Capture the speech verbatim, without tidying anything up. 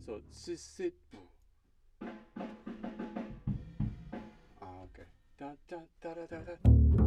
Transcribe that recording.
So sit sit. Ah, okay. Da da da da da da.